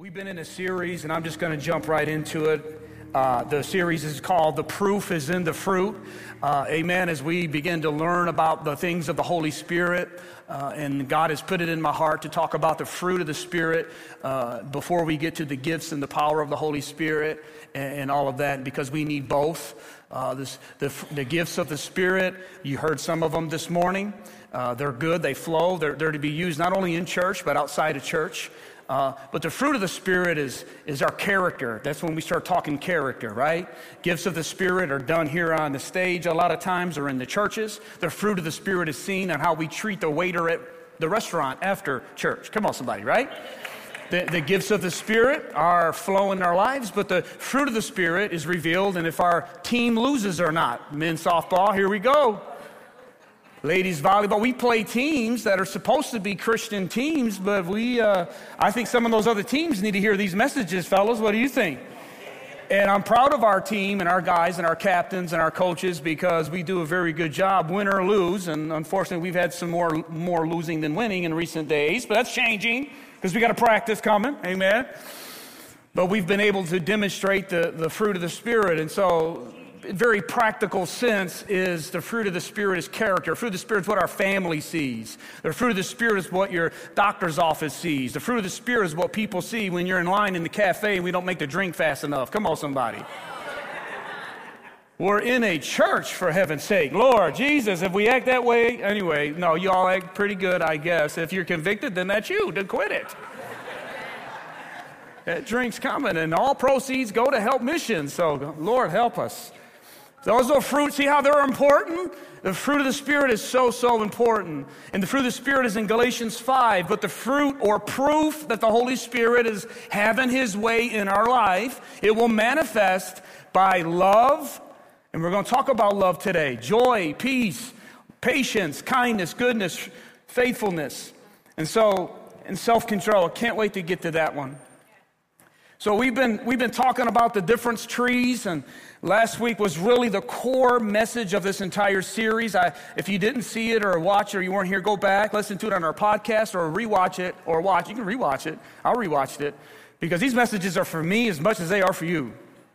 We've been in a series, and I'm just going to jump right into it. The series is called The Proof is in the Fruit. Amen. As we begin to learn about the things of the Holy Spirit, and God has put it in my heart to talk about the fruit of the Spirit before we get to the gifts and the power of the Holy Spirit and all of that, because we need both. The gifts of the Spirit, you heard some of them this morning. They're good, they flow, they're to be used not only in church but outside of church. But the fruit of the Spirit is our character. That's when we start talking character, right? Gifts of the Spirit are done here on the stage a lot of times, or in the churches. The fruit of the Spirit is seen on how we treat the waiter at the restaurant after church. Come on, somebody, right? The gifts of the Spirit are flowing in our lives, but the fruit of the Spirit is revealed, and if our team loses or not. Men's softball, here we go. Ladies volleyball, we play teams that are supposed to be Christian teams, but I think some of those other teams need to hear these messages, fellas. What do you think? And I'm proud of our team and our guys and our captains and our coaches, because we do a very good job, win or lose. And unfortunately, we've had some more losing than winning in recent days, but that's changing because we got a practice coming. Amen. But we've been able to demonstrate the fruit of the Spirit, and so very practical sense is the fruit of the Spirit is character. The fruit of the Spirit is what our family sees. The fruit of the Spirit is what your doctor's office sees. The fruit of the Spirit is what people see when you're in line in the cafe and we don't make the drink fast enough. Come on, somebody. We're in a church, for heaven's sake. Lord Jesus, if we act that way, anyway, no, you all act pretty good, I guess. If you're convicted, then that's you. Then quit it. That drink's coming, and all proceeds go to help missions. So, Lord, help us. Those little fruits, see how they're important? The fruit of the Spirit is so important. And the fruit of the Spirit is in Galatians 5. But the fruit or proof that the Holy Spirit is having His way in our life, it will manifest by love. And we're going to talk about love today. Joy, peace, patience, kindness, goodness, faithfulness. And self-control. I can't wait to get to that one. So we've been talking about the difference trees, and last week was really the core message of this entire series. If you didn't see it or watch it, or you weren't here, go back, listen to it on our podcast, or rewatch it, or watch. You can rewatch it. I'll rewatch it, because these messages are for me as much as they are for you.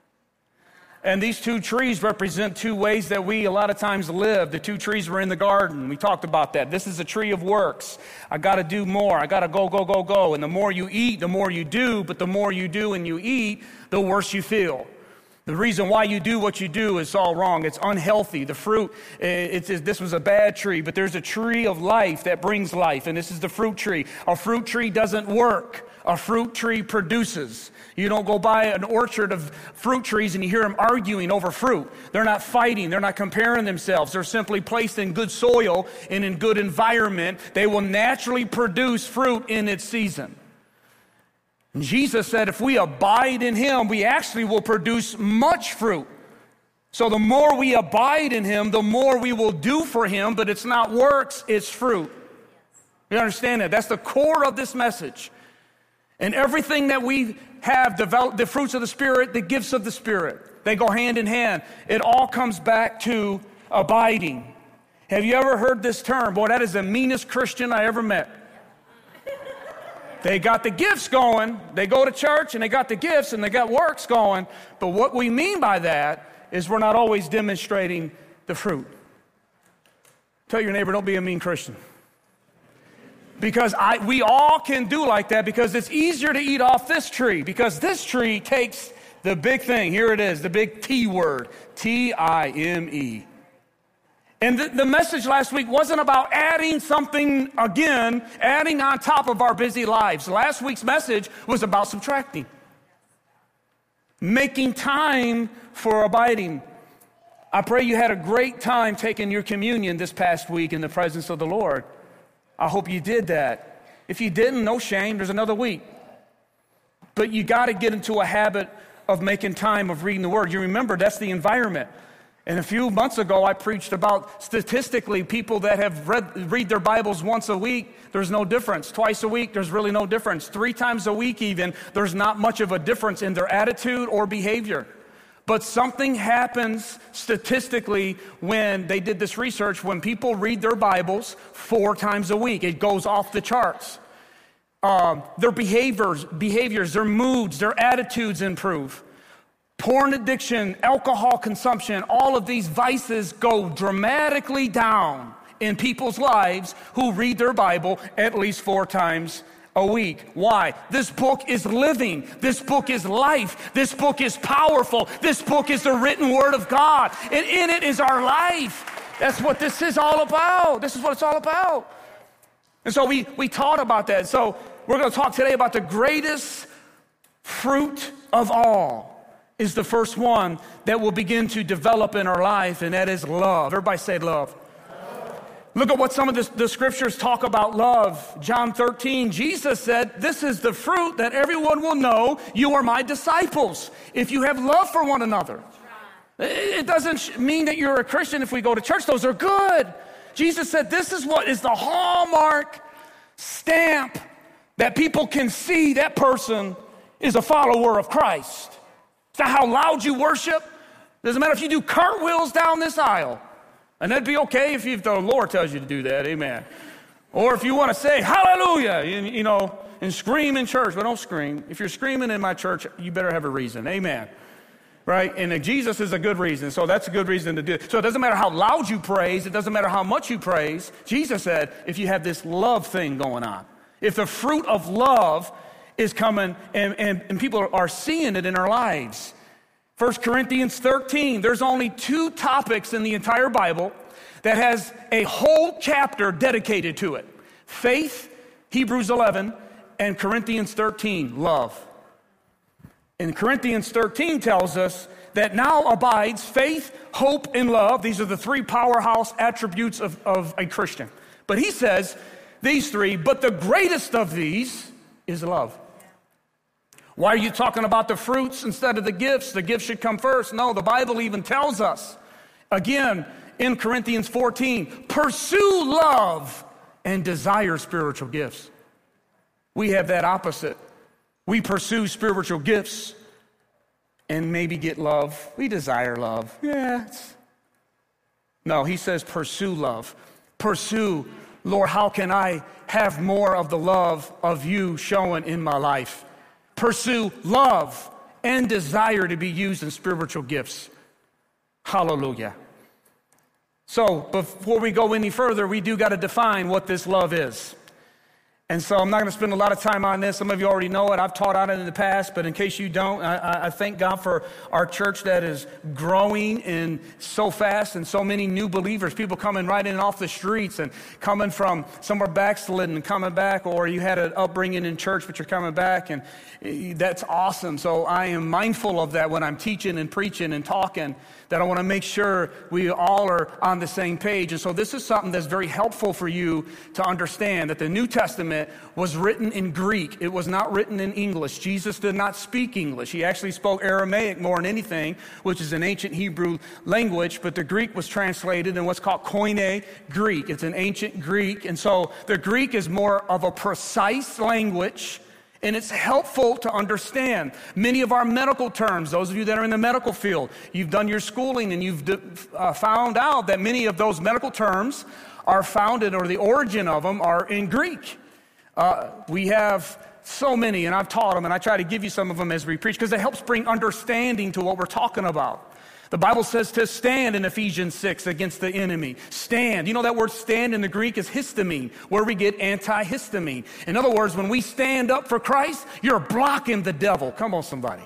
And these two trees represent two ways that we a lot of times live. The two trees were in the garden. We talked about that. This is a tree of works. I got to do more. I got to go. And the more you eat, the more you do. But the more you do and you eat, the worse you feel. The reason why you do what you do is all wrong. It's unhealthy. The fruit, this was a bad tree, but there's a tree of life that brings life, and this is the fruit tree. A fruit tree doesn't work. A fruit tree produces. You don't go by an orchard of fruit trees and you hear them arguing over fruit. They're not fighting. They're not comparing themselves. They're simply placed in good soil and in good environment. They will naturally produce fruit in its season. And Jesus said if we abide in Him, we actually will produce much fruit. So the more we abide in Him, the more we will do for Him, but it's not works, it's fruit. You understand that? That's the core of this message. And everything that we have developed, the fruits of the Spirit, the gifts of the Spirit, they go hand in hand. It all comes back to abiding. Have you ever heard this term? Boy, that is the meanest Christian I ever met. They got the gifts going. They go to church and they got the gifts and they got works going. But what we mean by that is we're not always demonstrating the fruit. Tell your neighbor, don't be a mean Christian. Because we all can do like that, because it's easier to eat off this tree, because this tree takes the big thing. Here it is, the big T word, T-I-M-E. And the message last week wasn't about adding something again, adding on top of our busy lives. Last week's message was about subtracting, making time for abiding. I pray you had a great time taking your communion this past week in the presence of the Lord. I hope you did that. If you didn't, no shame, there's another week. But you got to get into a habit of making time of reading the Word. You remember, that's the environment. And a few months ago, I preached about statistically people that have read their Bibles once a week, there's no difference. Twice a week, there's really no difference. 3 times a week even, there's not much of a difference in their attitude or behavior. But something happens statistically when they did this research, when people read their Bibles 4 times a week. It goes off the charts. their behaviors, their moods, their attitudes improve. Porn addiction, alcohol consumption, all of these vices go dramatically down in people's lives who read their Bible at least 4 times a week. Why? This book is living. This book is life. This book is powerful. This book is the written word of God. And in it is our life. That's what this is all about. This is what it's all about. And so we taught about that. So we're going to talk today about the greatest fruit of all is the first one that will begin to develop in our life, and that is love. Everybody say love. Look at what some of the scriptures talk about love. John 13, Jesus said, this is the fruit that everyone will know you are my disciples, if you have love for one another. It doesn't mean that you're a Christian if we go to church. Those are good. Jesus said, this is what is the hallmark stamp that people can see that person is a follower of Christ. It's not how loud you worship. Doesn't matter if you do cartwheels down this aisle. And that'd be okay if the Lord tells you to do that, amen. Or if you want to say hallelujah, and scream in church, but don't scream. If you're screaming in my church, you better have a reason, amen. Right? And Jesus is a good reason, so that's a good reason to do it. So it doesn't matter how loud you praise, it doesn't matter how much you praise. Jesus said, if you have this love thing going on, if the fruit of love is coming and people are seeing it in our lives. 1 Corinthians 13, there's only 2 topics in the entire Bible that has a whole chapter dedicated to it. Faith, Hebrews 11, and Corinthians 13, love. And Corinthians 13 tells us that now abides faith, hope, and love. These are the 3 powerhouse attributes of a Christian. But he says these 3, but the greatest of these is love. Why are you talking about the fruits instead of the gifts? The gifts should come first. No, the Bible even tells us, again, in Corinthians 14, pursue love and desire spiritual gifts. We have that opposite. We pursue spiritual gifts and maybe get love. We desire love. No, he says pursue love. Pursue, Lord, how can I have more of the love of you showing in my life? Pursue love and desire to be used in spiritual gifts. Hallelujah. So before we go any further, we do got to define what this love is. And so I'm not going to spend a lot of time on this. Some of you already know it. I've taught on it in the past, but in case you don't, I thank God for our church that is growing in so fast and so many new believers, people coming right in off the streets and coming from somewhere backslidden and coming back, or you had an upbringing in church, but you're coming back, and that's awesome. So I am mindful of that when I'm teaching and preaching and talking, that I want to make sure we all are on the same page. And so this is something that's very helpful for you to understand, that the New Testament was written in Greek. It was not written in English. Jesus did not speak English. He actually spoke Aramaic more than anything, which is an ancient Hebrew language, but the Greek was translated in what's called Koine Greek. It's an ancient Greek, and so the Greek is more of a precise language, and it's helpful to understand. Many of our medical terms, those of you that are in the medical field, you've done your schooling and you've found out that many of those medical terms are founded, or the origin of them are in Greek. We have so many, and I've taught them, and I try to give you some of them as we preach, because it helps bring understanding to what we're talking about. The Bible says to stand in Ephesians 6 against the enemy. Stand. You know that word stand in the Greek is histamine, where we get antihistamine. In other words, when we stand up for Christ, you're blocking the devil. Come on, somebody.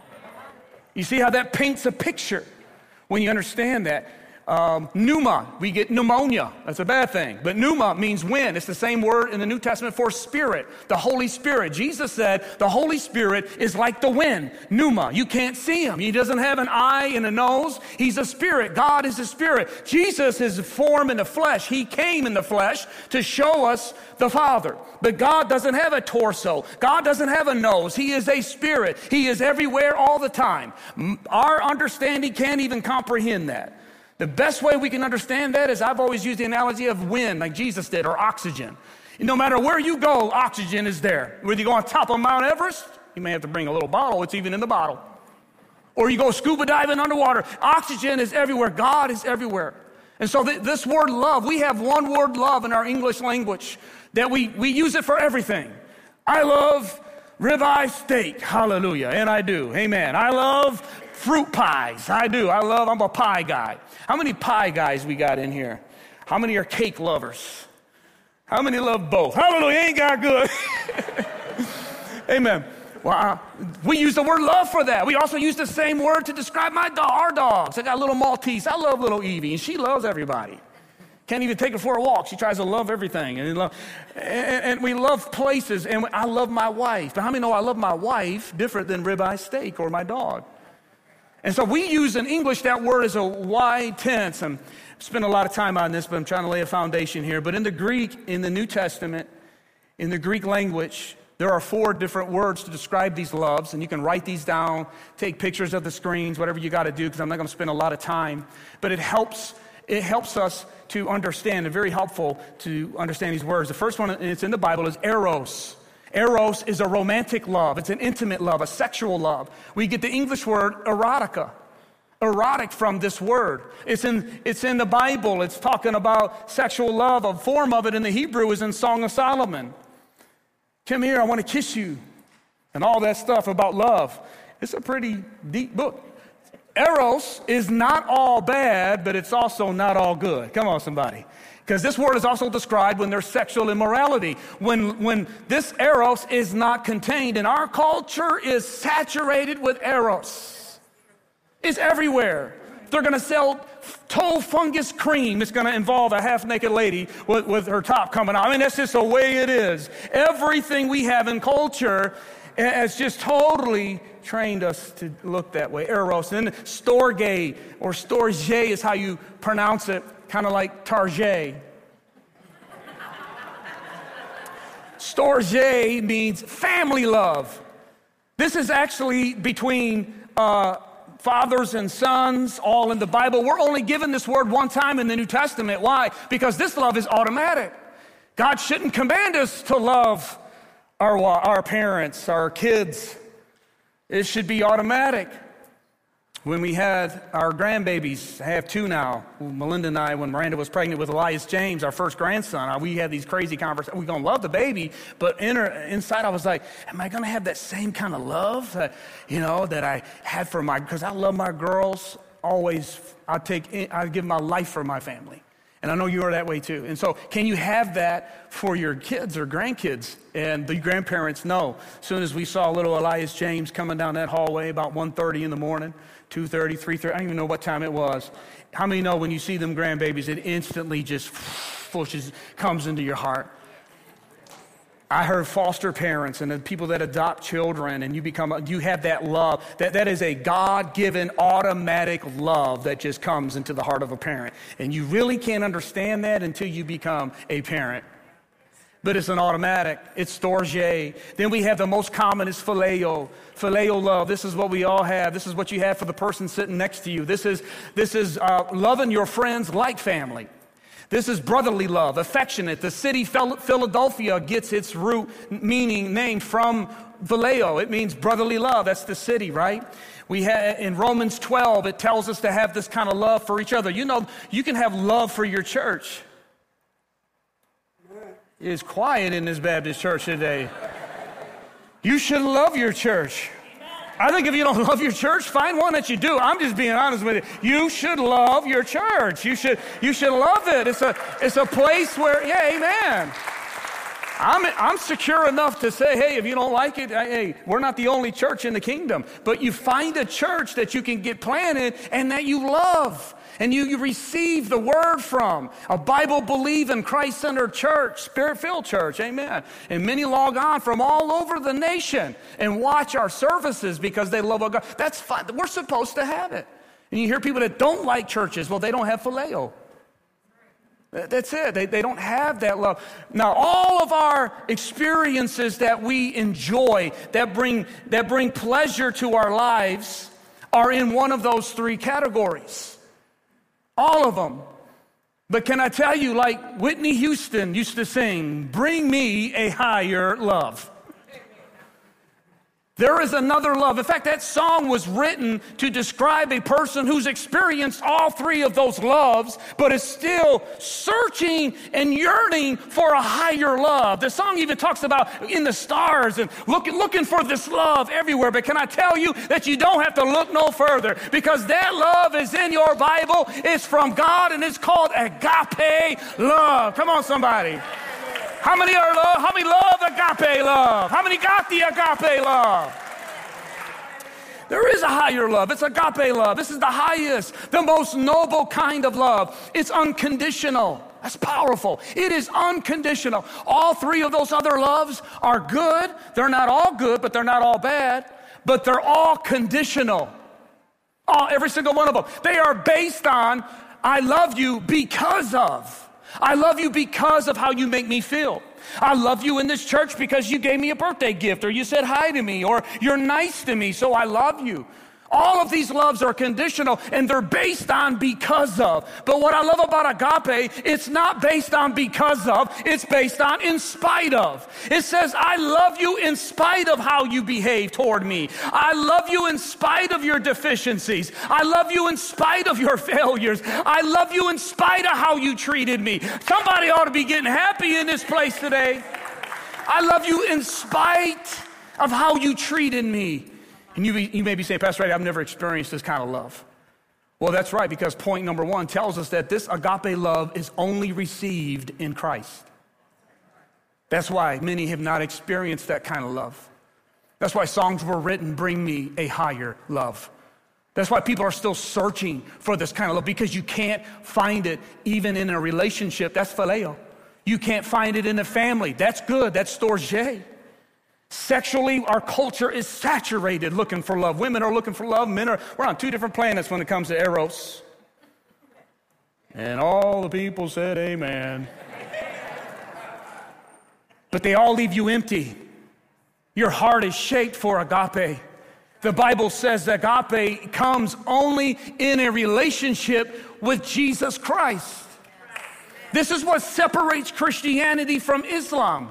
You see how that paints a picture when you understand that. Pneuma, we get pneumonia. That's a bad thing. But pneuma means wind. It's the same word in the New Testament for spirit, the Holy Spirit. Jesus said the Holy Spirit is like the wind. Pneuma, you can't see him. He doesn't have an eye and a nose. He's a spirit. God is a spirit. Jesus is form in the flesh. He came in the flesh to show us the Father. But God doesn't have a torso. God doesn't have a nose. He is a spirit. He is everywhere all the time. Our understanding can't even comprehend that. The best way we can understand that is, I've always used the analogy of wind, like Jesus did, or oxygen. No matter where you go, oxygen is there. Whether you go on top of Mount Everest, you may have to bring a little bottle. It's even in the bottle. Or you go scuba diving underwater. Oxygen is everywhere. God is everywhere. And so this word love, we have one word love in our English language that we use it for everything. I love ribeye steak. Hallelujah. And I do. Amen. I love fruit pies. I do. I'm a pie guy. How many pie guys we got in here? How many are cake lovers? How many love both? Hallelujah. Ain't God good? Amen. Well, we use the word love for that. We also use the same word to describe our dogs. I got a little Maltese. I love little Evie, and she loves everybody. Can't even take her for a walk. She tries to love everything. And we love places, and I love my wife. But how many know I love my wife different than ribeye steak or my dog? And so we use in English that word as a Y tense. I'm spending a lot of time on this, but I'm trying to lay a foundation here. But in the Greek, in the New Testament, in the Greek language, there are 4 different words to describe these loves, and you can write these down, take pictures of the screens, whatever you got to do, because I'm not going to spend a lot of time. But it helps us to understand, and very helpful to understand these words. The first one, and it's in the Bible, is eros. Eros is a romantic love. It's an intimate love, a sexual love. We get the English word erotica, erotic from this word. It's in the Bible. It's talking about sexual love. A form of it in the Hebrew is in Song of Solomon. Come here, I want to kiss you. And all that stuff about love. It's a pretty deep book. Eros is not all bad, but it's also not all good. Come on, somebody. Because this word is also described when there's sexual immorality. When this eros is not contained, and our culture is saturated with eros. It's everywhere. They're going to sell toe fungus cream. It's going to involve a half-naked lady with her top coming out. I mean, that's just the way it is. Everything we have in culture has just totally trained us to look that way. Eros. And then storge or storge is how you pronounce it, kind of like Target. Storge means family love. This is actually between fathers and sons, all in the Bible. We're only given this word one time in the New Testament. Why? Because this love is automatic. God shouldn't command us to love our parents, our kids. It should be automatic. When we had our grandbabies, I have 2 now. Melinda and I, when Miranda was pregnant with Elias James, our first grandson, we had these crazy conversations. We're going to love the baby, but inside I was like, am I going to have that same kind of love that I had for because I love my girls always. I give my life for my family. And I know you are that way too. And so can you have that for your kids or grandkids? And the grandparents know. As soon as we saw little Elias James coming down that hallway about 1:30 in the morning, 2:30, 3:30, I don't even know what time it was. How many know when you see them grandbabies, it instantly just comes into your heart? I heard foster parents and the people that adopt children, and you have that love. That is a God-given automatic love that just comes into the heart of a parent. And you really can't understand that until you become a parent. But it's an automatic. It's storge. Then we have the most common is phileo. Phileo love. This is what we all have. This is what you have for the person sitting next to you. This is loving your friends like family. This is brotherly love, affectionate. The city Philadelphia gets its name from phileo. It means brotherly love. That's the city, right? We have in Romans 12, it tells us to have this kind of love for each other. You know, you can have love for your church. It's quiet in this Baptist church today. You should love your church. I think if you don't love your church, find one that you do. I'm just being honest with you. You should love your church. You should love it. It's a place where, yeah, amen. I'm secure enough to say, hey, if you don't like it, hey, we're not the only church in the kingdom. But you find a church that you can get planted and that you love. And you receive the word from a Bible-believing, Christ-centered church, Spirit-filled church, amen. And many log on from all over the nation and watch our services because they love our God. That's fine. We're supposed to have it. And you hear people that don't like churches, well, they don't have phileo. That's it. They don't have that love. Now, all of our experiences that we enjoy, that bring pleasure to our lives, are in one of those 3 categories. All of them. But can I tell you, like Whitney Houston used to sing, bring me a higher love. There is another love. In fact, that song was written to describe a person who's experienced all three of those loves, but is still searching and yearning for a higher love. The song even talks about in the stars and looking for this love everywhere. But can I tell you that you don't have to look no further, because that love is in your Bible. It's from God, and it's called agape love. Come on, somebody. How many love agape love? How many got the agape love? There is a higher love. It's agape love. This is the highest, the most noble kind of love. It's unconditional. That's powerful. It is unconditional. All three of those other loves are good. They're not all good, but they're not all bad. But they're all conditional. Every single one of them. They are based on, I love you because of. I love you because of how you make me feel. I love you in this church because you gave me a birthday gift, or you said hi to me, or you're nice to me, so I love you. All of these loves are conditional, and they're based on because of. But what I love about agape, it's not based on because of, it's based on in spite of. It says, I love you in spite of how you behave toward me. I love you in spite of your deficiencies. I love you in spite of your failures. I love you in spite of how you treated me. Somebody ought to be getting happy in this place today. I love you in spite of how you treated me. And you may be saying, Pastor Ray, I've never experienced this kind of love. Well, that's right, because point number one tells us that this agape love is only received in Christ. That's why many have not experienced that kind of love. That's why songs were written, bring me a higher love. That's why people are still searching for this kind of love, because you can't find it even in a relationship. That's phileo. You can't find it in a family. That's good. That's storge. Sexually, our culture is saturated looking for love. Women are looking for love. We're on two different planets when it comes to eros. And all the people said amen. But they all leave you empty. Your heart is shaped for agape. The Bible says that agape comes only in a relationship with Jesus Christ. This is what separates Christianity from Islam.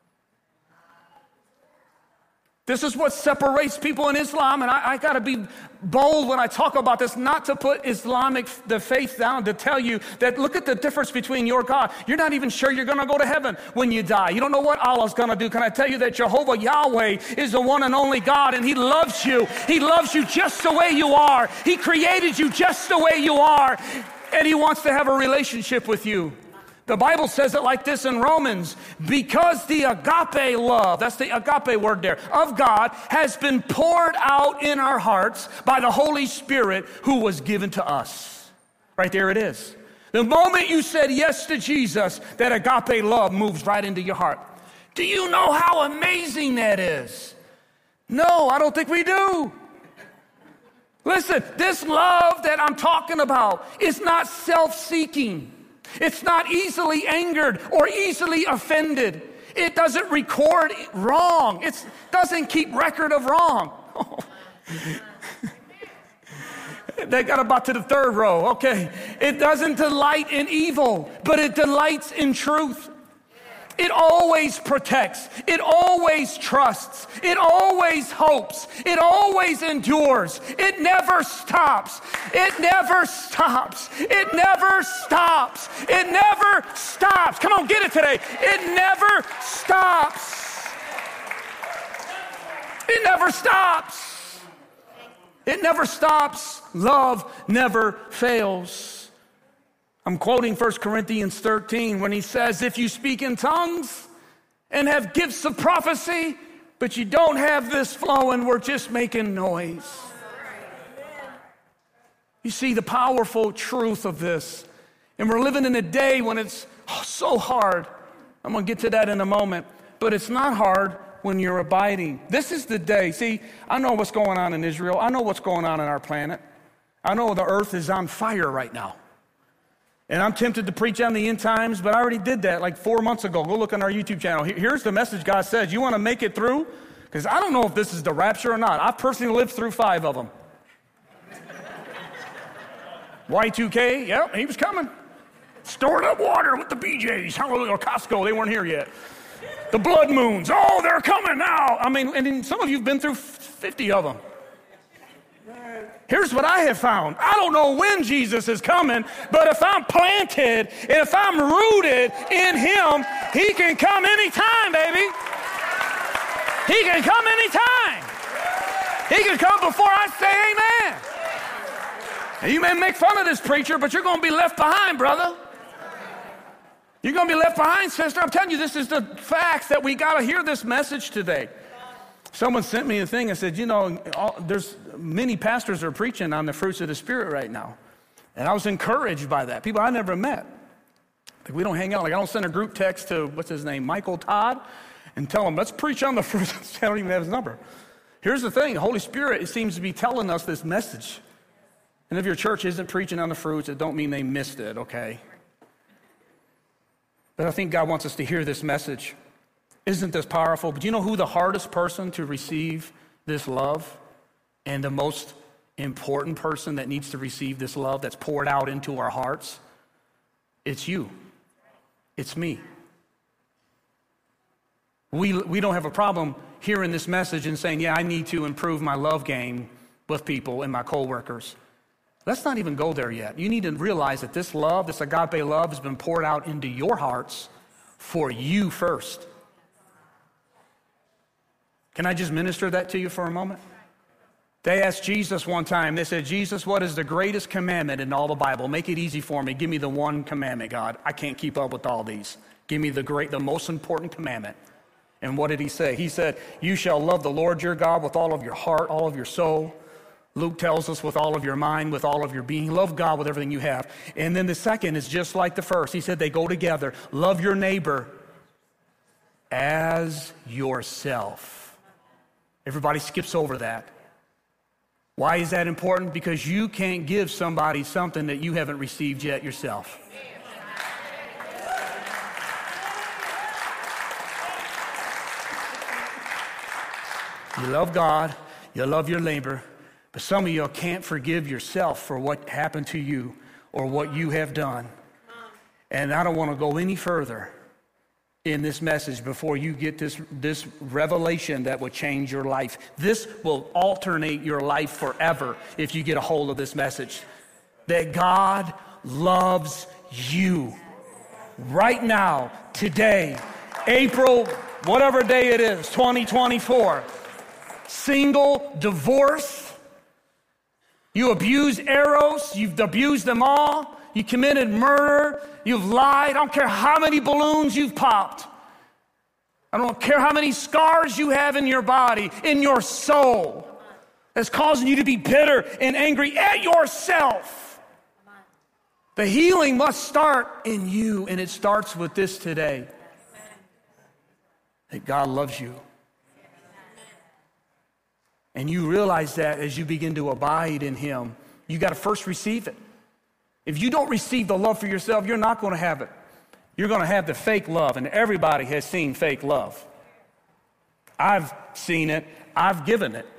This is what separates people in Islam, and I got to be bold when I talk about this, not to put the faith down, to tell you that look at the difference between your God. You're not even sure you're going to go to heaven when you die. You don't know what Allah's going to do. Can I tell you that Jehovah Yahweh is the one and only God, and He loves you. He loves you just the way you are. He created you just the way you are, and He wants to have a relationship with you. The Bible says it like this in Romans, because the agape love, that's the agape word there, of God has been poured out in our hearts by the Holy Spirit who was given to us. Right there it is. The moment you said yes to Jesus, that agape love moves right into your heart. Do you know how amazing that is? No, I don't think we do. Listen, this love that I'm talking about is not self-seeking. It's not easily angered or easily offended. It doesn't record wrong. It doesn't keep record of wrong. They got about to the third row. Okay. It doesn't delight in evil, but it delights in truth. It always protects. It always trusts. It always hopes. It always endures. It never stops. It never stops. It never stops. It never stops. Come on, get it today. It never stops. It never stops. It never stops. Love never fails. I'm quoting 1 Corinthians 13 when he says, if you speak in tongues and have gifts of prophecy, but you don't have this flowing, we're just making noise. You see the powerful truth of this. And we're living in a day when it's so hard. I'm going to get to that in a moment. But it's not hard when you're abiding. This is the day. See, I know what's going on in Israel. I know what's going on in our planet. I know the earth is on fire right now. And I'm tempted to preach on the end times, but I already did that like 4 months ago. Go look on our YouTube channel. Here's the message God says. You want to make it through? Because I don't know if this is the rapture or not. I've personally lived through 5 of them. Y2K, yep, he was coming. Stored up water with the BJs. Hallelujah, or Costco, they weren't here yet. The blood moons. Oh, they're coming now. I mean, and then some of you have been through 50 of them. Here's what I have found. I don't know when Jesus is coming, but if I'm planted, if I'm rooted in him, he can come anytime, baby. He can come anytime. He can come before I say amen. And you may make fun of this preacher, but you're going to be left behind, brother. You're going to be left behind, sister. I'm telling you, this is the facts that we got to hear this message today. Someone sent me a thing and said, you know, there's many pastors are preaching on the fruits of the Spirit right now. And I was encouraged by that. People I never met. Like, we don't hang out. Like, I don't send a group text to, what's his name, Michael Todd, and tell him, let's preach on the fruits. I don't even have his number. Here's the thing. The Holy Spirit, it seems to be telling us this message. And if your church isn't preaching on the fruits, it don't mean they missed it, okay? But I think God wants us to hear this message. Isn't this powerful? But do you know who the hardest person to receive this love and the most important person that needs to receive this love that's poured out into our hearts? It's you. It's me. We don't have a problem hearing this message and saying, yeah, I need to improve my love game with people and my coworkers. Let's not even go there yet. You need to realize that this love, this agape love, has been poured out into your hearts for you first. Can I just minister that to you for a moment? They asked Jesus one time, they said, Jesus, what is the greatest commandment in all the Bible? Make it easy for me. Give me the one commandment, God. I can't keep up with all these. Give me the most important commandment. And what did he say? He said, you shall love the Lord your God with all of your heart, all of your soul. Luke tells us with all of your mind, with all of your being. Love God with everything you have. And then the second is just like the first. He said they go together. Love your neighbor as yourself. Everybody skips over that. Why is that important? Because you can't give somebody something that you haven't received yet yourself. You love God, you love your neighbor, but some of you can't forgive yourself for what happened to you or what you have done. And I don't want to go any further in this message before you get this revelation that will change your life. This will alternate your life forever if you get a hold of this message. That God loves you right now, today, April, whatever day it is, 2024. Single, divorce, you abused Eros, you've abused them all, you committed murder, you've lied, I don't care how many balloons you've popped. I don't care how many scars you have in your body, in your soul, that's causing you to be bitter and angry at yourself. The healing must start in you, and it starts with this today. That God loves you. And you realize that as you begin to abide in him, you got to first receive it. If you don't receive the love for yourself, you're not going to have it. You're going to have the fake love, and everybody has seen fake love. I've seen it. I've given it.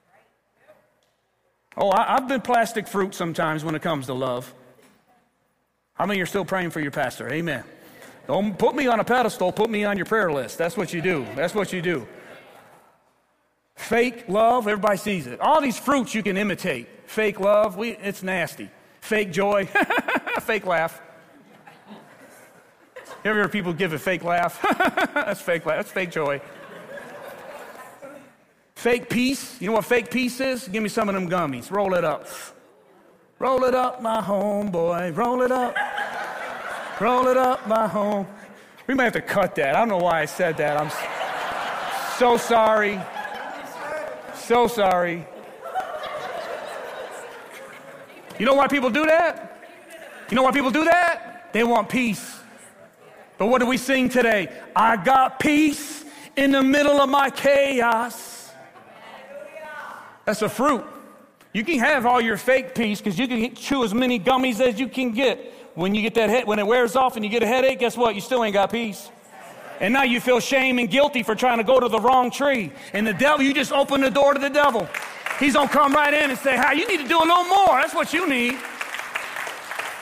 Oh, I've been plastic fruit sometimes when it comes to love. How many are still praying for your pastor? Amen. Don't put me on a pedestal. Put me on your prayer list. That's what you do. That's what you do. Fake love, everybody sees it. All these fruits you can imitate. Fake love, it's nasty. Fake joy, fake laugh. You ever hear people give a fake laugh? That's fake laugh, that's fake joy. Fake peace, you know what fake peace is? Give me some of them gummies, roll it up. Roll it up, my homeboy, roll it up. Roll it up, my home. We might have to cut that. I don't know why I said that. I'm so sorry. So sorry. You know why people do that? You know why people do that? They want peace. But what do we sing today? I got peace in the middle of my chaos. That's a fruit. You can have all your fake peace because you can chew as many gummies as you can get. When you get that head, when it wears off and you get a headache, guess what? You still ain't got peace. And now you feel shame and guilty for trying to go to the wrong tree. And the devil, you just open the door to the devil. He's going to come right in and say, "Hi, you need to do a little more. That's what you need."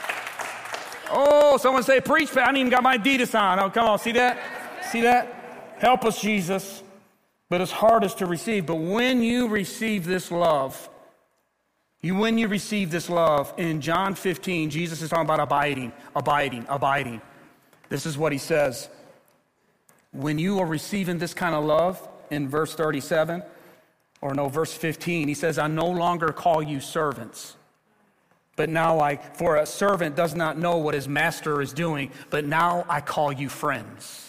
Oh, someone say, "Preach, I ain't even got my Adidas on." Oh, come on, see that? See that? Help us, Jesus. But it's hardest to receive. But when you receive this love, when you receive this love, in John 15, Jesus is talking about abiding. This is what he says. When you are receiving this kind of love, in verse 37, verse 15, he says, I no longer call you servants. But now for a servant does not know what his master is doing, but now I call you friends.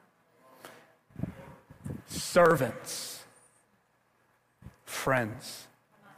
Servants, friends.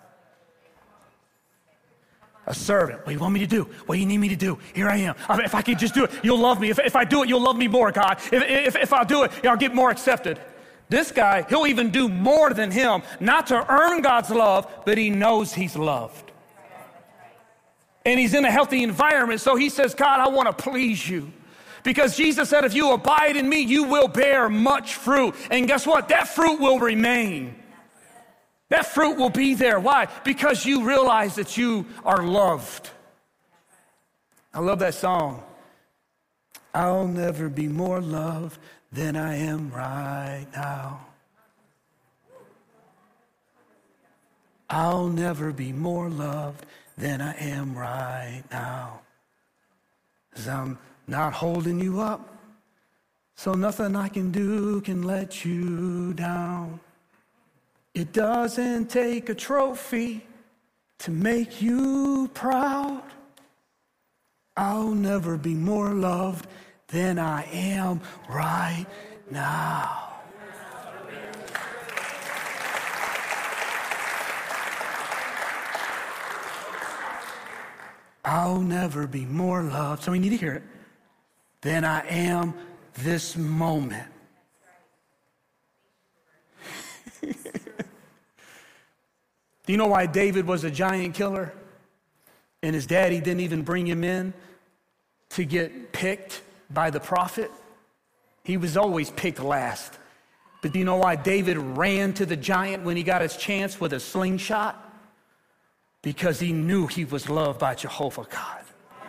A servant. What do you want me to do? What do you need me to do? Here I am. If I could just do it, you'll love me. If I do it, you'll love me more, God. If I do it, I'll get more accepted. This guy, he'll even do more than him, not to earn God's love, but he knows he's loved. And he's in a healthy environment, so he says, God, I want to please you. Because Jesus said, if you abide in me, you will bear much fruit. And guess what? That fruit will remain. That fruit will be there. Why? Because you realize that you are loved. I love that song. I'll never be more loved than I am right now. I'll never be more loved than I am right now. 'Cause I'm not holding you up, so nothing I can do can let you down. It doesn't take a trophy to make you proud. I'll never be more loved than I am right now. I'll never be more loved, so we need to hear it, than I am this moment. Do you know why David was a giant killer? And his daddy didn't even bring him in to get picked by the prophet? He was always picked last. But do you know why David ran to the giant when he got his chance with a slingshot? Because he knew he was loved by Jehovah God.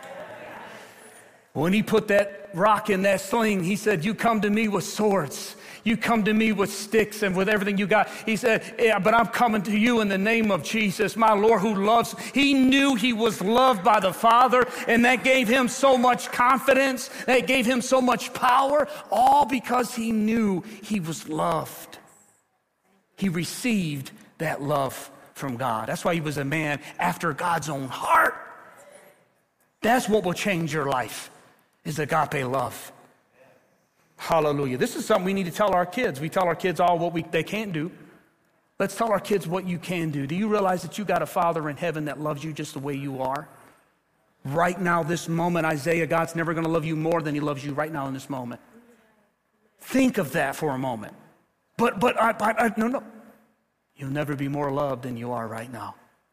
When he put that rock in that sling, he said, you come to me with swords. You come to me with sticks and with everything you got. He said, yeah, but I'm coming to you in the name of Jesus, my Lord who loves. He knew he was loved by the Father, and that gave him so much confidence. That gave him so much power, all because he knew he was loved. He received that love from God. That's why he was a man after God's own heart. That's what will change your life, is agape love. Hallelujah. This is something we need to tell our kids. We tell our kids all what they can't do. Let's tell our kids what you can do. Do you realize that you got a Father in heaven that loves you just the way you are? Right now, this moment, Isaiah, God's never going to love you more than he loves you right now in this moment. Think of that for a moment. But no. You'll never be more loved than you are right now.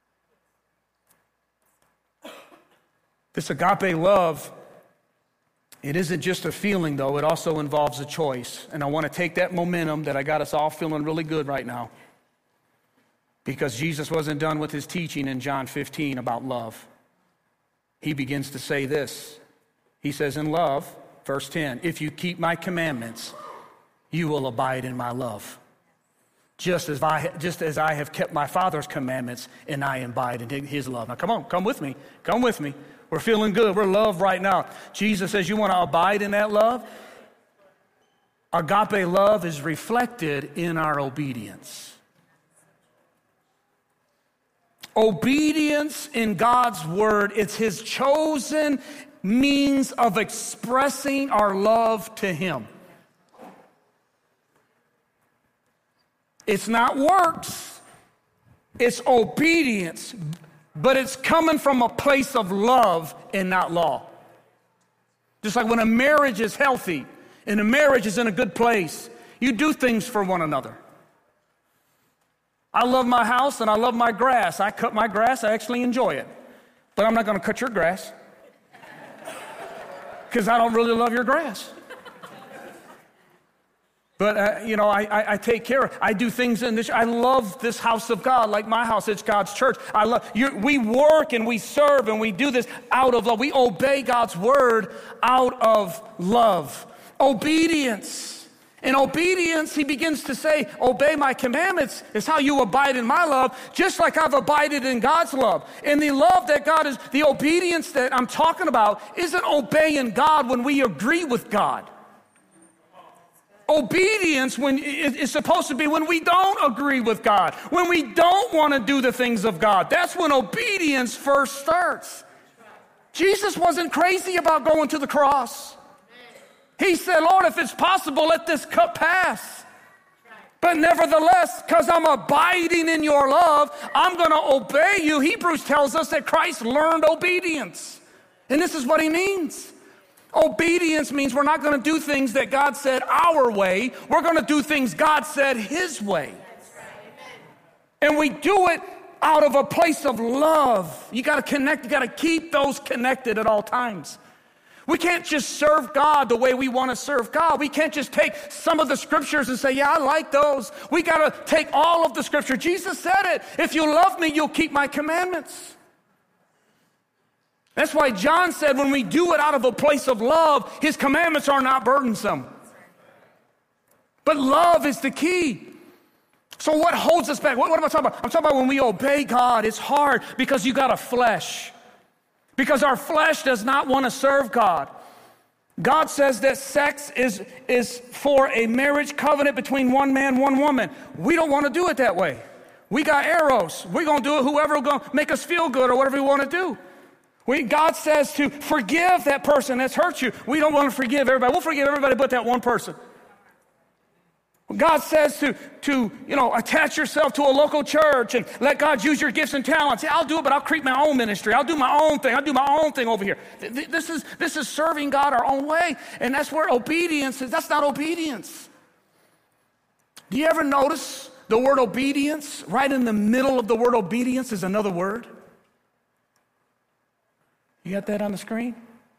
This agape love, it isn't just a feeling, though. It also involves a choice. And I want to take that momentum that I got us all feeling really good right now, because Jesus wasn't done with his teaching in John 15 about love. He begins to say this. He says, in love, verse 10, if you keep my commandments, you will abide in my love. Just as I have kept my Father's commandments, and I abide in his love. Now come on, come with me. Come with me. We're feeling good. We're loved right now. Jesus says, you want to abide in that love? Agape love is reflected in our obedience. Obedience in God's word, it's his chosen means of expressing our love to him. It's not works, it's obedience, but it's coming from a place of love and not law. Just like when a marriage is healthy and a marriage is in a good place, you do things for one another. I love my house and I love my grass. I cut my grass, I actually enjoy it. But I'm not going to cut your grass because I don't really love your grass. But, I take care of, I do things in this, I love this house of God, like my house, it's God's church. We work and we serve and we do this out of love. We obey God's word out of love. Obedience. In obedience, he begins to say, obey my commandments is how you abide in my love, just like I've abided in God's love. And the love that God is, the obedience that I'm talking about isn't obeying God when we agree with God. Obedience is supposed to be when we don't agree with God, when we don't want to do the things of God. That's when obedience first starts. Jesus wasn't crazy about going to the cross. He said, Lord, if it's possible, let this cup pass. But nevertheless, because I'm abiding in your love, I'm going to obey you. Hebrews tells us that Christ learned obedience. And this is what he means. Obedience means we're not going to do things that God said our way. We're going to do things God said his way. And we do it out of a place of love. You got to connect. You got to keep those connected at all times. We can't just serve God the way we want to serve God. We can't just take some of the scriptures and say, yeah, I like those. We got to take all of the scripture. Jesus said it. If you love me, you'll keep my commandments. That's why John said when we do it out of a place of love, his commandments are not burdensome. But love is the key. So what holds us back? What am I talking about? I'm talking about when we obey God. It's hard because you got a flesh. Because our flesh does not want to serve God. God says that sex is for a marriage covenant between one man, one woman. We don't want to do it that way. We got arrows. We're going to do it whoever will go make us feel good or whatever we want to do. God says to forgive that person that's hurt you. We don't want to forgive everybody. We'll forgive everybody but that one person. God says to attach yourself to a local church and let God use your gifts and talents. Yeah, I'll do it, but I'll create my own ministry. I'll do my own thing. I'll do my own thing over here. This is serving God our own way, and that's where obedience is. That's not obedience. Do you ever notice the word obedience? Right in the middle of the word obedience is another word. You got that on the screen?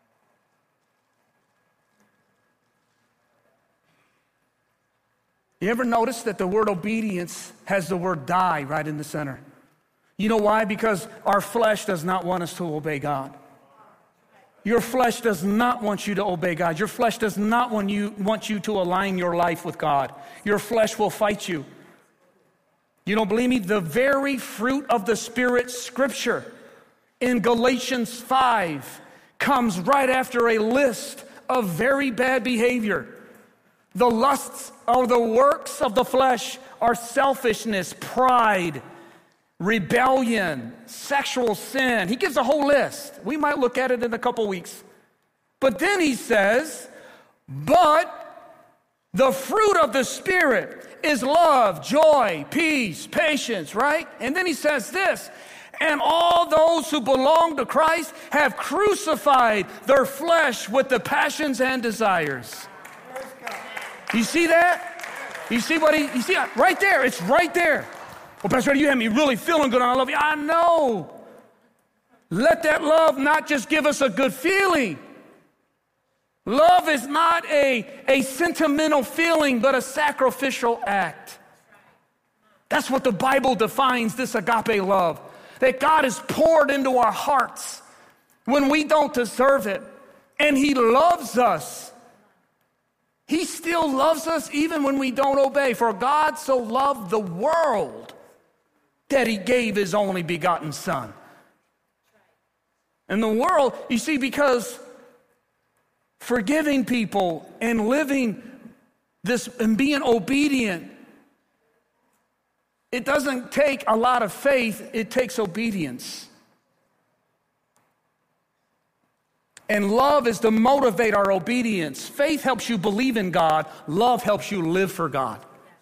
You ever notice that the word obedience has the word die right in the center? You know why? Because our flesh does not want us to obey God. Your flesh does not want you to obey God. Your flesh does not want you to align your life with God. Your flesh will fight you. You don't believe me? The very fruit of the Spirit, Scripture, in Galatians 5 comes right after a list of very bad behavior. The lusts or the works of the flesh are selfishness, pride, rebellion, sexual sin. He gives a whole list. We might look at it in a couple weeks. But then he says, but the fruit of the Spirit is love, joy, peace, patience, right? And then he says this, and all those who belong to Christ have crucified their flesh with the passions and desires. You see that? You see you see it? Right there. It's right there. Well, Pastor Eddie, you have me really feeling good. I love you. I know. Let that love not just give us a good feeling. Love is not a sentimental feeling, but a sacrificial act. That's what the Bible defines this agape love. That God is poured into our hearts when we don't deserve it. And he loves us. He still loves us even when we don't obey. For God so loved the world that he gave his only begotten Son. And the world, you see, because forgiving people and living this and being obedient, it doesn't take a lot of faith, it takes obedience. And love is to motivate our obedience. Faith helps you believe in God. Love helps you live for God.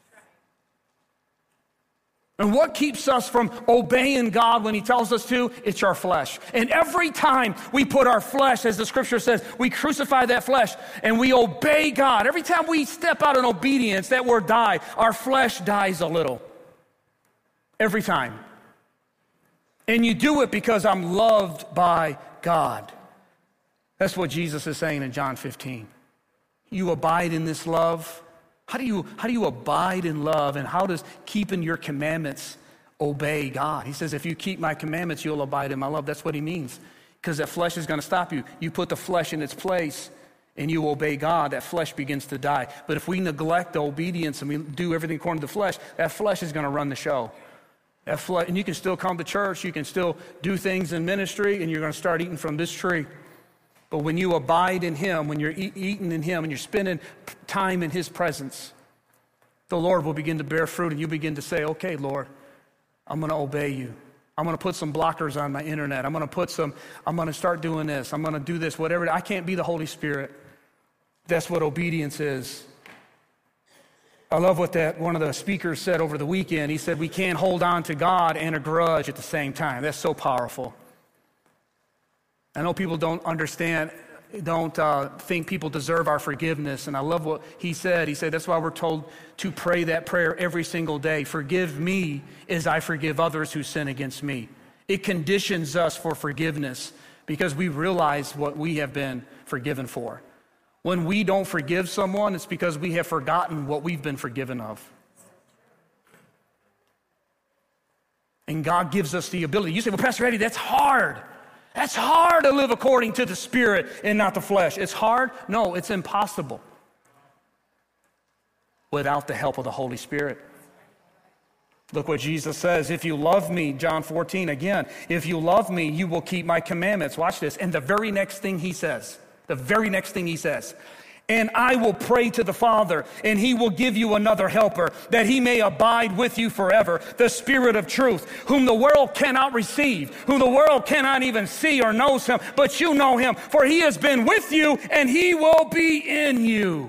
And what keeps us from obeying God when he tells us to? It's our flesh. And every time we put our flesh, as the scripture says, we crucify that flesh and we obey God. Every time we step out in obedience, that word die, our flesh dies a little. Every time. And you do it because I'm loved by God. That's what Jesus is saying in John 15. You abide in this love. How do you abide in love, and how does keeping your commandments obey God? He says, if you keep my commandments, you'll abide in my love. That's what he means. Because that flesh is going to stop you. You put the flesh in its place, and you obey God, that flesh begins to die. But if we neglect the obedience and we do everything according to the flesh, that flesh is going to run the show. That flesh, and you can still come to church, you can still do things in ministry, and you're going to start eating from this tree. But when you abide in Him, when you're eating in Him, and you're spending time in His presence, the Lord will begin to bear fruit, and you begin to say, okay, Lord, I'm going to obey you. I'm going to put some blockers on my internet. I'm going to start doing this. I'm going to do this, whatever. I can't be the Holy Spirit. That's what obedience is. I love what that one of the speakers said over the weekend. He said, we can't hold on to God and a grudge at the same time. That's so powerful. I know people don't understand, don't think people deserve our forgiveness. And I love what he said. He said, that's why we're told to pray that prayer every single day. Forgive me as I forgive others who sin against me. It conditions us for forgiveness because we realize what we have been forgiven for. When we don't forgive someone, it's because we have forgotten what we've been forgiven of. And God gives us the ability. You say, well, Pastor Eddie, that's hard. That's hard to live according to the Spirit and not the flesh. It's hard? No, it's impossible without the help of the Holy Spirit. Look what Jesus says. If you love me, John 14 again, if you love me, you will keep my commandments. Watch this. And the very next thing he says, and I will pray to the Father, and he will give you another helper, that he may abide with you forever, the Spirit of truth, whom the world cannot receive, whom the world cannot even see or knows him, but you know him, for he has been with you, and he will be in you.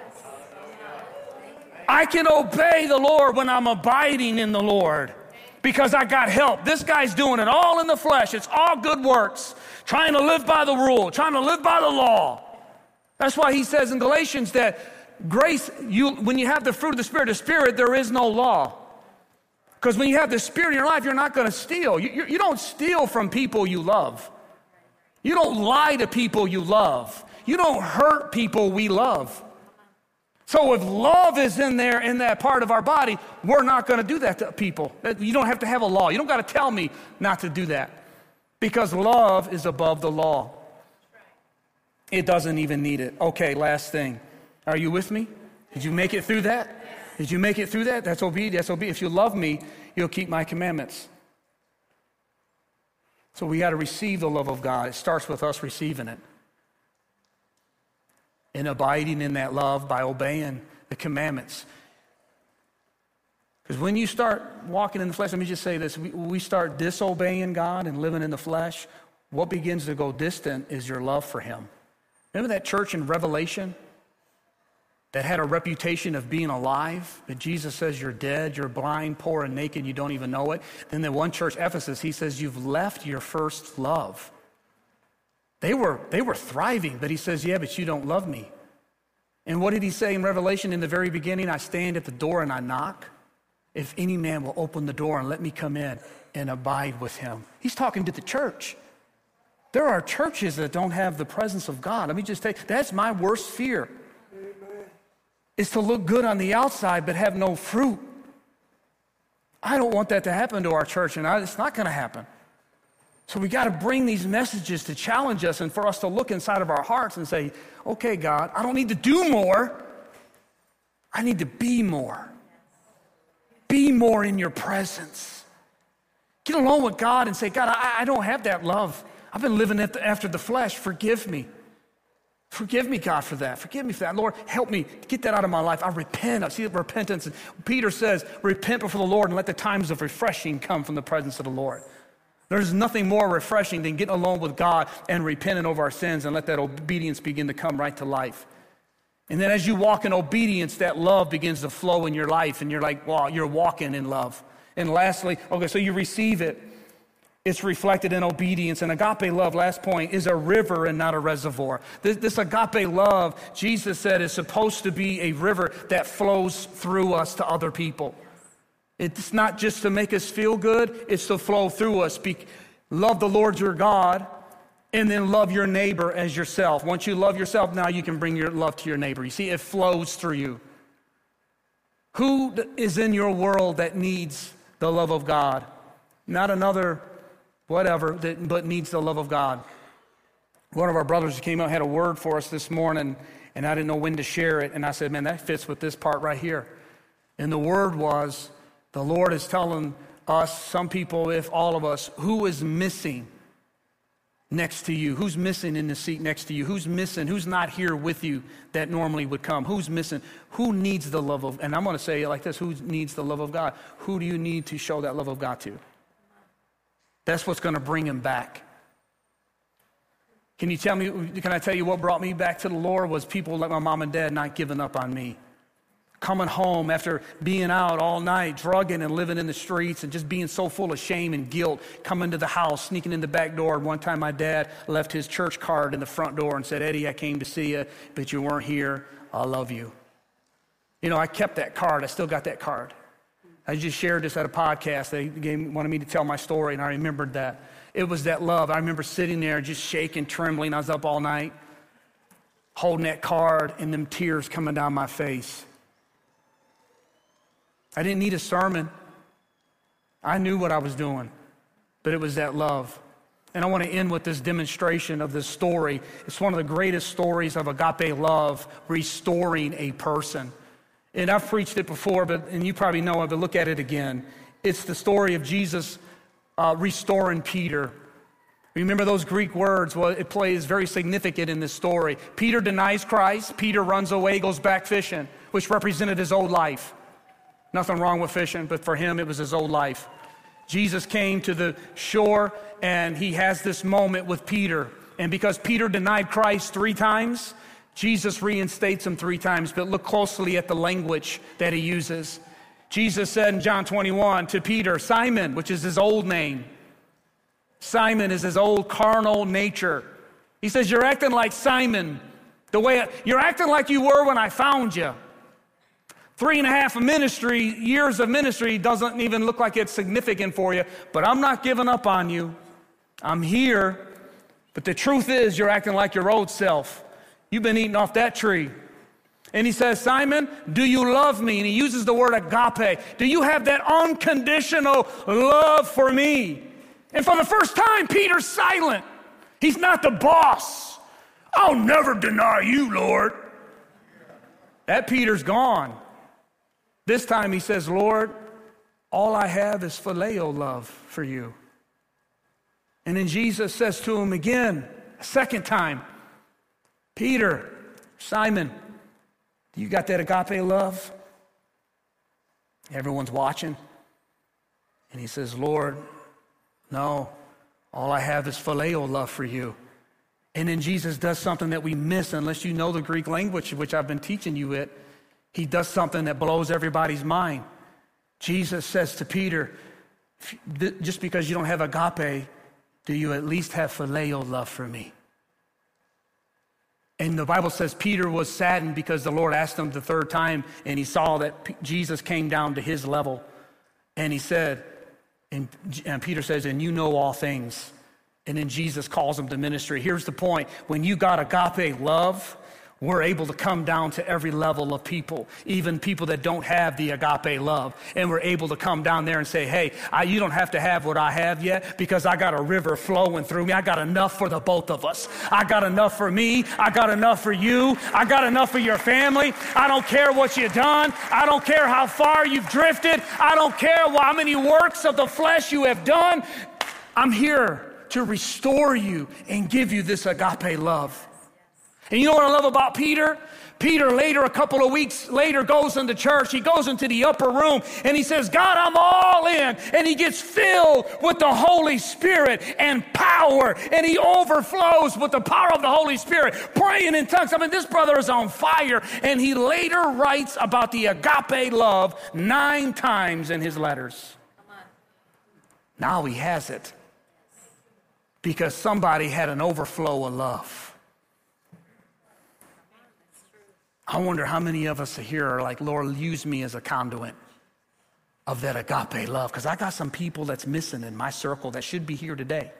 I can obey the Lord when I'm abiding in the Lord, because I got help. This guy's doing it all in the flesh. It's all good works, trying to live by the rule, trying to live by the law. That's why he says in Galatians that grace, when you have the fruit of the Spirit, there is no law. Because when you have the Spirit in your life, you're not going to steal. You don't steal from people you love. You don't lie to people you love. You don't hurt people we love. So if love is in there, in that part of our body, we're not going to do that to people. You don't have to have a law. You don't got to tell me not to do that. Because love is above the law. It doesn't even need it. Okay, last thing. Are you with me? Did you make it through that? Did you make it through that? That's obedience. If you love me, you'll keep my commandments. So we got to receive the love of God. It starts with us receiving it. And abiding in that love by obeying the commandments. Because when you start walking in the flesh, let me just say this, we start disobeying God and living in the flesh, what begins to go distant is your love for him. Remember that church in Revelation that had a reputation of being alive? But Jesus says you're dead, you're blind, poor, and naked, you don't even know it. Then the one church, Ephesus, he says you've left your first love. They were thriving, but he says, yeah, but you don't love me. And what did he say in Revelation in the very beginning? I stand at the door and I knock. If any man will open the door and let me come in and abide with him. He's talking to the church. There are churches that don't have the presence of God. Let me just tell you, that's my worst fear. Amen. Is to look good on the outside but have no fruit. I don't want that to happen to our church, and it's not going to happen. So we got to bring these messages to challenge us and for us to look inside of our hearts and say, okay, God, I don't need to do more. I need to be more. Be more in your presence. Get alone with God and say, God, I don't have that love. I've been living after the flesh. Forgive me. Forgive me, God, for that. Forgive me for that. Lord, help me get that out of my life. I repent. I see the repentance. Peter says, repent before the Lord and let the times of refreshing come from the presence of the Lord. There's nothing more refreshing than getting alone with God and repenting over our sins and let that obedience begin to come right to life. And then as you walk in obedience, that love begins to flow in your life and you're like, wow, you're walking in love. And lastly, okay, so you receive it. It's reflected in obedience. And agape love, last point, is a river and not a reservoir. This agape love, Jesus said, is supposed to be a river that flows through us to other people. It's not just to make us feel good, it's to flow through us. Love the Lord your God, and then love your neighbor as yourself. Once you love yourself, now you can bring your love to your neighbor. You see, it flows through you. Who is in your world that needs the love of God? Not another whatever, but needs the love of God. One of our brothers who came out had a word for us this morning, and I didn't know when to share it. And I said, man, that fits with this part right here. And the word was, the Lord is telling us, some people, if all of us, who is missing next to you? Who's missing in the seat next to you? Who's missing? Who's not here with you that normally would come? Who's missing? Who needs the love of, and I'm going to say it like this, who needs the love of God? Who do you need to show that love of God to? That's what's going to bring him back. Can I tell you what brought me back to the Lord was people like my mom and dad not giving up on me. Coming home after being out all night, drugging and living in the streets and just being so full of shame and guilt, coming to the house, sneaking in the back door. One time my dad left his church card in the front door and said, Eddie, I came to see you, but you weren't here. I love you. You know, I kept that card. I still got that card. I just shared this at a podcast. They wanted me to tell my story, and I remembered that. It was that love. I remember sitting there just shaking, trembling. I was up all night, holding that card and them tears coming down my face. I didn't need a sermon. I knew what I was doing, but it was that love. And I want to end with this demonstration of this story. It's one of the greatest stories of agape love, restoring a person. And I've preached it before, and you probably know it, but look at it again. It's the story of Jesus restoring Peter. Remember those Greek words? Well, it plays very significant in this story. Peter denies Christ. Peter runs away, goes back fishing, which represented his old life. Nothing wrong with fishing, but for him, it was his old life. Jesus came to the shore, and he has this moment with Peter. And because Peter denied Christ 3 times, Jesus reinstates him 3 times. But look closely at the language that he uses. Jesus said in John 21 to Peter, Simon, which is his old name. Simon is his old carnal nature. He says, you're acting like Simon. You're acting like you were when I found you. 3.5 years of ministry doesn't even look like it's significant for you, but I'm not giving up on you. I'm here, but the truth is you're acting like your old self. You've been eating off that tree. And he says, Simon, do you love me? And he uses the word agape. Do you have that unconditional love for me? And for the first time, Peter's silent. He's not the boss. I'll never deny you, Lord. That Peter's gone. This time he says, Lord, all I have is phileo love for you. And then Jesus says to him again, a second time, Peter, Simon, you got that agape love? Everyone's watching. And he says, Lord, no, all I have is phileo love for you. And then Jesus does something that we miss unless you know the Greek language, which I've been teaching you it. He does something that blows everybody's mind. Jesus says to Peter, just because you don't have agape, do you at least have phileo love for me? And the Bible says Peter was saddened because the Lord asked him the 3rd time, and he saw that Jesus came down to his level. And he said, and Peter says, and you know all things. And then Jesus calls him to ministry. Here's the point. When you got agape love, we're able to come down to every level of people, even people that don't have the agape love. And we're able to come down there and say, hey, you don't have to have what I have yet because I got a river flowing through me. I got enough for the both of us. I got enough for me. I got enough for you. I got enough for your family. I don't care what you've done. I don't care how far you've drifted. I don't care how many works of the flesh you have done. I'm here to restore you and give you this agape love. And you know what I love about Peter? Peter later, a couple of weeks later, goes into church. He goes into the upper room and he says, God, I'm all in. And he gets filled with the Holy Spirit and power. And he overflows with the power of the Holy Spirit, praying in tongues. I mean, this brother is on fire. And he later writes about the agape love 9 times in his letters. Now he has it because somebody had an overflow of love. I wonder how many of us here are like, Lord, use me as a conduit of that agape love. Because I got some people that's missing in my circle that should be here today.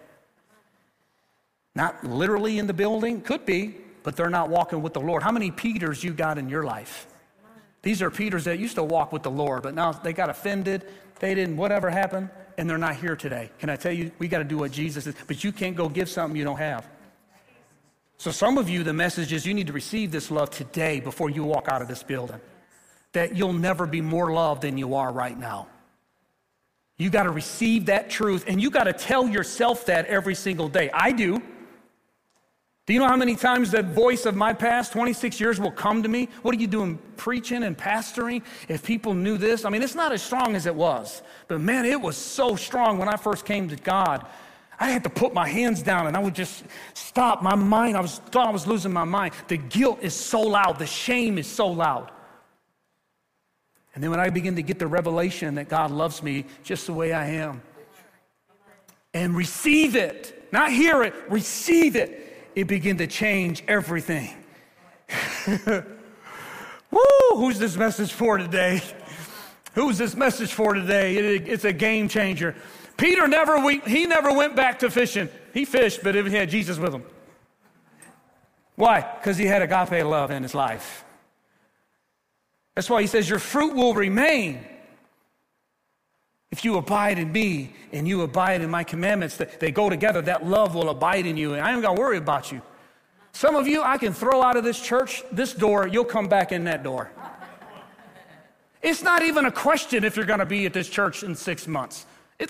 Not literally in the building, could be, but they're not walking with the Lord. How many Peters you got in your life? These are Peters that used to walk with the Lord, but now they got offended. They didn't, whatever happened, and they're not here today. Can I tell you, we got to do what Jesus is. But you can't go give something you don't have. So some of you, the message is you need to receive this love today before you walk out of this building. That you'll never be more loved than you are right now. You got to receive that truth, and you got to tell yourself that every single day. I do. Do you know how many times that voice of my past 26 years will come to me? What are you doing preaching and pastoring? If people knew this, I mean, it's not as strong as it was. But man, it was so strong when I first came to God. I had to put my hands down and I would just stop my mind. Thought I was losing my mind. The guilt is so loud. The shame is so loud. And then when I begin to get the revelation that God loves me just the way I am and receive it, not hear it, receive it, it began to change everything. Woo! Who's this message for today? Who's this message for today? It's a game changer. Peter never went back to fishing. He fished, but he had Jesus with him. Why? Because he had agape love in his life. That's why he says your fruit will remain if you abide in me and you abide in my commandments. They go together. That love will abide in you, and I ain't got to worry about you. Some of you, I can throw out of this church, this door, you'll come back in that door. It's not even a question if you're going to be at this church in 6 months.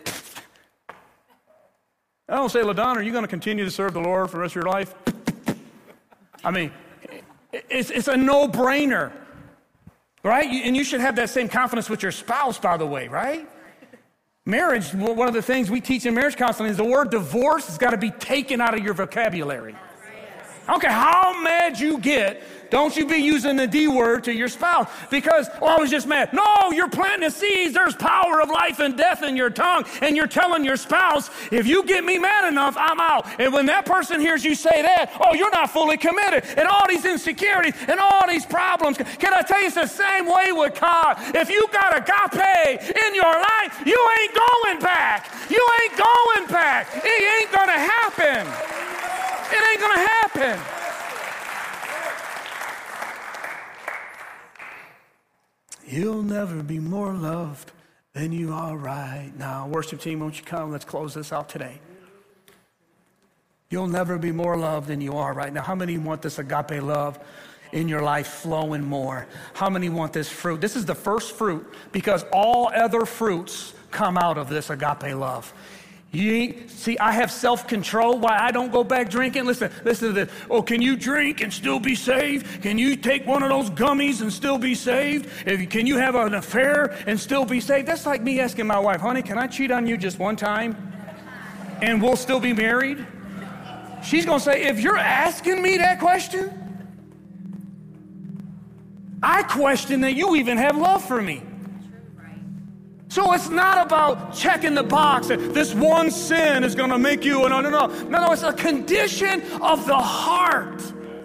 I don't say, LaDon, are you going to continue to serve the Lord for the rest of your life? I mean, it's a no-brainer, right? And you should have that same confidence with your spouse, by the way, right? Marriage, one of the things we teach in marriage counseling is the word divorce has got to be taken out of your vocabulary. I don't care how mad you get, don't you be using the D word to your spouse because, I was just mad. No, you're planting seeds. There's power of life and death in your tongue. And you're telling your spouse, if you get me mad enough, I'm out. And when that person hears you say that, you're not fully committed. And all these insecurities and all these problems. Can I tell you, it's the same way with God. If you got agape in your life, you ain't going back. You ain't going back. It ain't going to happen. It ain't going to happen. You'll never be more loved than you are right now. Worship team, won't you come? Let's close this out today. You'll never be more loved than you are right now. How many want this agape love in your life flowing more? How many want this fruit? This is the first fruit because all other fruits come out of this agape love. See, I have self-control why I don't go back drinking. Listen to this. Can you drink and still be saved? Can you take one of those gummies and still be saved? Can you have an affair and still be saved? That's like me asking my wife, honey, can I cheat on you just one time and we'll still be married? She's going to say, if you're asking me that question, I question that you even have love for me. So it's not about checking the box that this one sin is going to make you, no, it's a condition of the heart.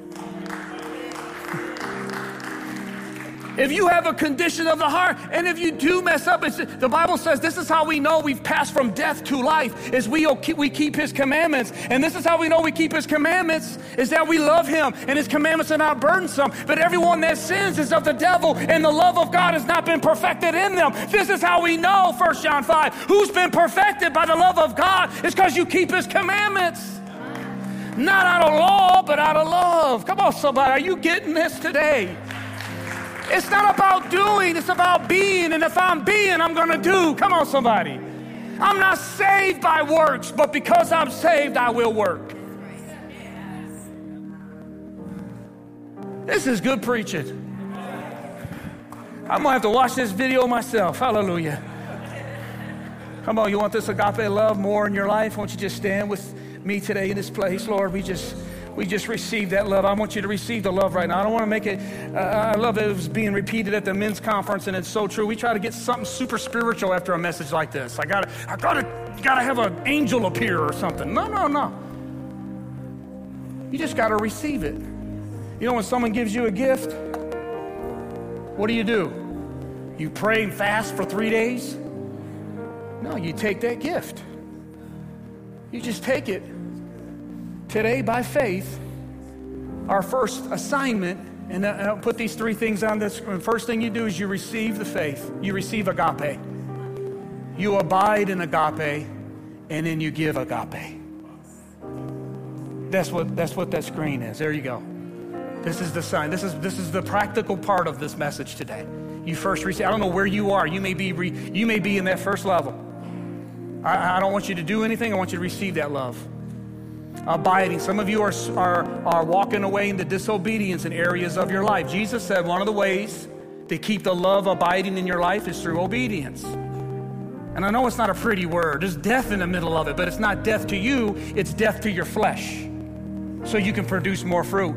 If you have a condition of the heart, and if you do mess up, the Bible says this is how we know we've passed from death to life, is we keep His commandments. And this is how we know we keep His commandments, is that we love Him, and His commandments are not burdensome. But everyone that sins is of the devil, and the love of God has not been perfected in them. This is how we know, 1 John 5, who's been perfected by the love of God is because you keep His commandments. Not out of law, but out of love. Come on, somebody, are you getting this today? It's not about doing, it's about being. And if I'm being, I'm going to do. Come on, somebody. I'm not saved by works, but because I'm saved, I will work. This is good preaching. I'm going to have to watch this video myself. Hallelujah. Come on, you want this agape love more in your life? Won't you just stand with me today in this place? Lord, we just received that love. I want you to receive the love right now. I don't want to make it, I love that it was being repeated at the men's conference, and it's so true. We try to get something super spiritual after a message like this. I gotta have an angel appear or something. No. You just gotta receive it. You know when someone gives you a gift, what do? You pray and fast for 3 days? No, you take that gift. You just take it. Today, by faith, our first assignment, and I'll put these three things on this. The first thing you do is you receive the faith. You receive agape. You abide in agape, and then you give agape. That's what that screen is. There you go. This is the sign. This is the practical part of this message today. You first receive. I don't know where you are. You may be in that first level. I don't want you to do anything. I want you to receive that love. Abiding. Some of you are walking away into disobedience in areas of your life. Jesus said one of the ways to keep the love abiding in your life is through obedience. And I know it's not a pretty word. There's death in the middle of it, but it's not death to you. It's death to your flesh, so you can produce more fruit.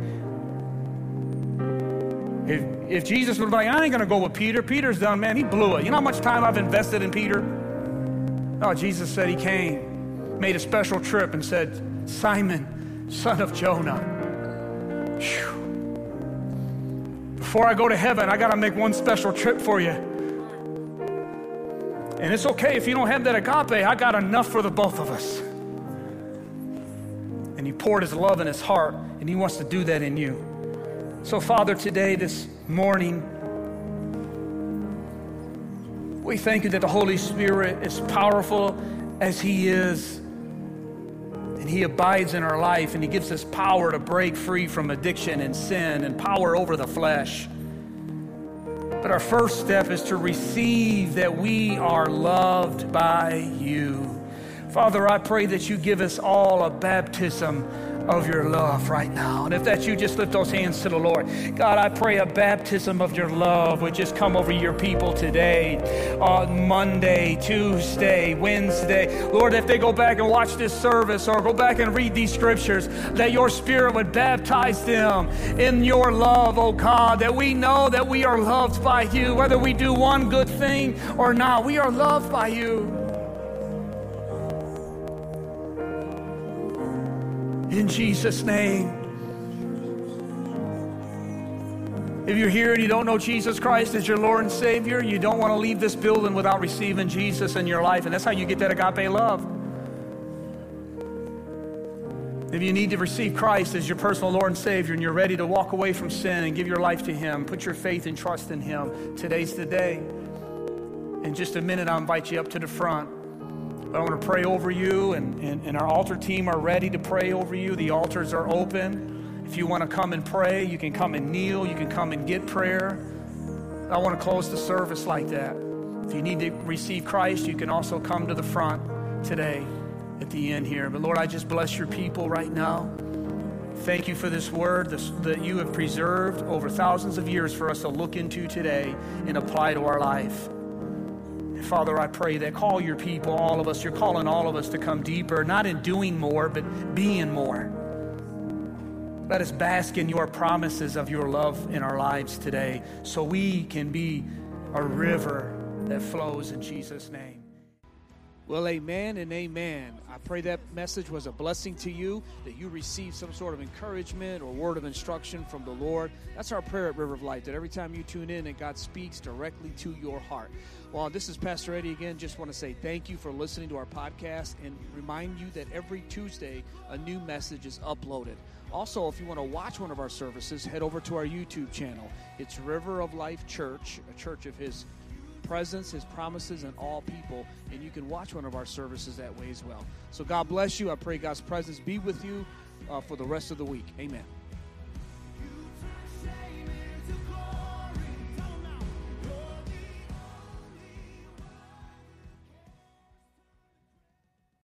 If Jesus would be like, I ain't going to go with Peter. Peter's done, man. He blew it. You know how much time I've invested in Peter? No, Jesus said he came, made a special trip and said, Simon, son of Jonah. Whew. Before I go to heaven, I got to make one special trip for you. And it's okay if you don't have that agape. I got enough for the both of us. And he poured his love in his heart, and he wants to do that in you. So, Father, today, this morning, we thank you that the Holy Spirit, as powerful as he is, and he abides in our life, and he gives us power to break free from addiction and sin and power over the flesh. But our first step is to receive that we are loved by you. Father, I pray that you give us all a baptism of your love right now. And if that's you, just lift those hands to the Lord. God, I pray a baptism of your love would just come over your people today, on Monday, Tuesday, Wednesday. Lord, if they go back and watch this service or go back and read these scriptures, that your Spirit would baptize them in your love, oh God, that we know that we are loved by you. Whether we do one good thing or not, we are loved by you. In Jesus' name. If you're here and you don't know Jesus Christ as your Lord and Savior, you don't want to leave this building without receiving Jesus in your life. And that's how you get that agape love. If you need to receive Christ as your personal Lord and Savior and you're ready to walk away from sin and give your life to him, put your faith and trust in him, today's the day. In just a minute, I'll invite you up to the front. I want to pray over you, and our altar team are ready to pray over you. The altars are open. If you want to come and pray, you can come and kneel. You can come and get prayer. I want to close the service like that. If you need to receive Christ, you can also come to the front today at the end here. But Lord, I just bless your people right now. Thank you for this word that you have preserved over thousands of years for us to look into today and apply to our life. Father, I pray that call your people, all of us, you're calling all of us to come deeper, not in doing more, but being more. Let us bask in your promises of your love in our lives today so we can be a river that flows in Jesus' name. Well, amen and amen. I pray that message was a blessing to you, that you received some sort of encouragement or word of instruction from the Lord. That's our prayer at River of Life, that every time you tune in, that God speaks directly to your heart. Well, this is Pastor Eddie again. Just want to say thank you for listening to our podcast and remind you that every Tuesday, a new message is uploaded. Also, if you want to watch one of our services, head over to our YouTube channel. It's River of Life Church, a church of his presence, his promises, and all people, and you can watch one of our services that way as well. So God bless you. I pray God's presence be with you for the rest of the week. Amen.